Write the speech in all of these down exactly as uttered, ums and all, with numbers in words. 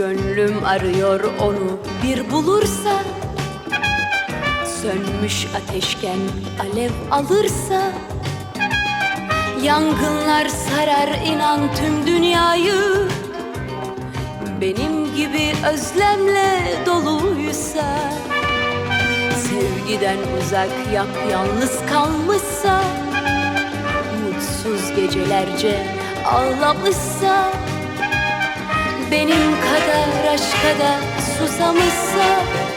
Gönlüm arıyor onu bir bulursa, sönmüş ateşken alev alırsa, yangınlar sarar inan tüm dünyayı. Benim gibi özlemle doluysa, sevgiden uzak yapyalnız kalmışsa, mutsuz gecelerce ağlamışsa, benim kadar aşka da susamışsa,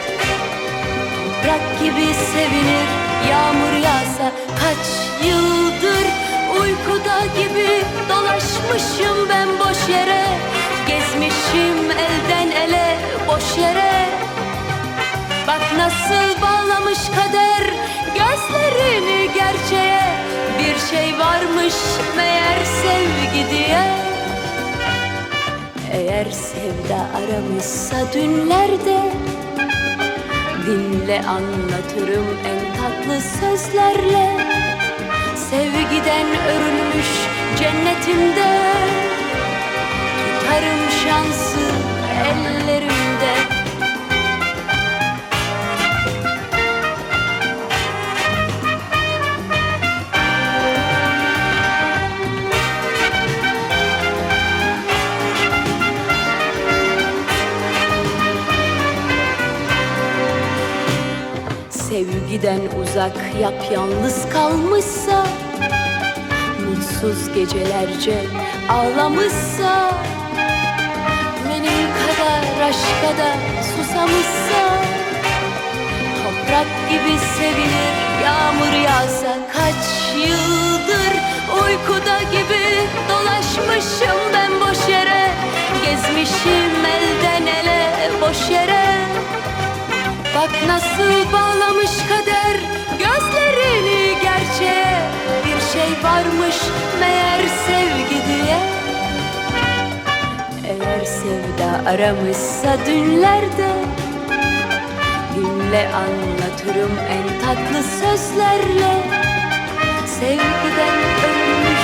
toprak gibi sevinir yağmur yağsa. Kaç yıldır uykuda gibi dolaşmışım ben boş yere, gezmişim elden ele boş yere. Bak nasıl bağlamış kader gözlerini gerçeğe, bir şey varmış meğer sevgi diye. Eğer sevda aramışsa dünlerde, dinle anlatırım en tatlı sözlerle. Sevgiden örülmüş cennetimde, tutarım şansı ellerimde. Sevgiden uzak yapyalnız kalmışsa, mutsuz gecelerce ağlamışsa, benim kadar aşka da susamışsa, toprak gibi sevinir yağmur yağsa. Kaç yıldır uykuda gibi dolaşmışım ben boş yere, gezmişim elden ele boş yere. Bak nasıl bağlamış kader gözlerini gerçeğe, bir şey varmış meğer sevgi diye. Eğer sevda aramışsa dünlerde, dinle anlatırım en tatlı sözlerle. Sevgiden ölmüş